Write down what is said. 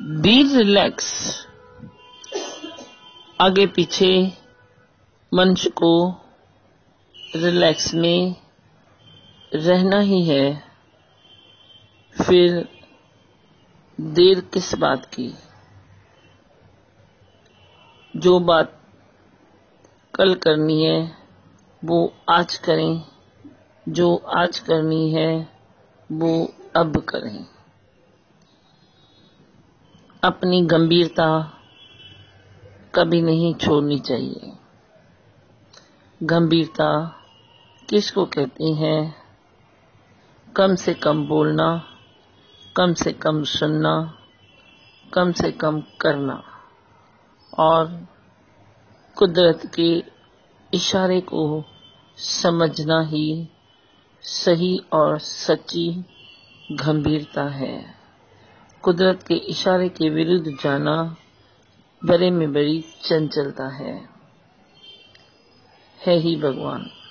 Be relax. आगे पीछे मंच को रिलैक्स में रहना ही है, फिर देर किस बात की। जो बात कल करनी है वो आज करें, जो आज करनी है वो अब करें। अपनी गंभीरता कभी नहीं छोड़नी चाहिए। गंभीरता किसको कहती हैं? कम से कम बोलना, कम से कम सुनना, कम से कम करना और कुदरत के इशारे को समझना ही सही और सच्ची गंभीरता है। कुदरत के इशारे के विरुद्ध जाना बड़े में बड़ी चंचलता है ही भगवान।